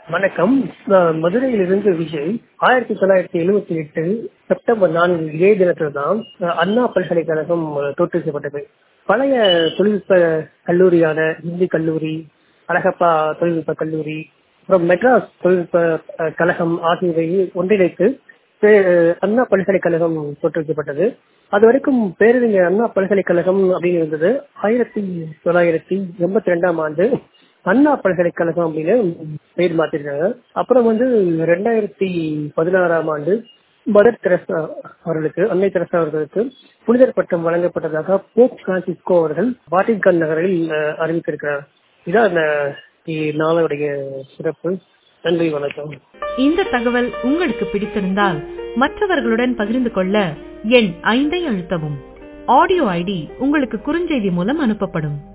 வணக்கம். நான் மதுரையிலிருந்து விஜய். 1978 செப்டம்பர் 4 இதே தினத்தில் தான் அண்ணா பல்கலைக்கழகம் தோற்றுவிக்கப்பட்டது. பழைய தொழில்நுட்ப கல்லூரியான இந்தி கல்லூரி, அழகப்பா தொழில்நுட்ப கல்லூரி, அப்புறம் மெட்ராஸ் தொழில்நுட்ப கழகம் ஆகியவை ஒன்றிணைத்து அண்ணா பல்கலைக்கழகம் தோற்றுவிக்கப்பட்டது. அது வரைக்கும் பேரறிஞர் அண்ணா பல்கலைக்கழகம் அப்படின்னு இருந்தது. 1982 ஆண்டு அண்ணா பல்கலைக்கழகம் அப்படின்னு பேர் மாத்திருக்காங்க. அப்புறம் 2016 ஆண்டு மதர் தெரசா அவர்களுக்கு, அன்னை தெரசா அவர்களுக்கு புனிதர் பட்டம் வழங்கப்பட்டதாக போப் பிரான்சிஸ்கோ அவர்கள் வாட்டிகன் நகரில் அறிவித்திருக்கிறார். இதான் அந்த நாளுடைய சிறப்பு. நன்றி, வணக்கம். இந்த தகவல் உங்களுக்கு பிடித்திருந்தால் மற்றவர்களுடன் பகிர்ந்து கொள்ள எண் 5 அழுத்தவும். ஆடியோ ஐடி உங்களுக்கு குறுஞ்செய்தி மூலம் அனுப்பப்படும்.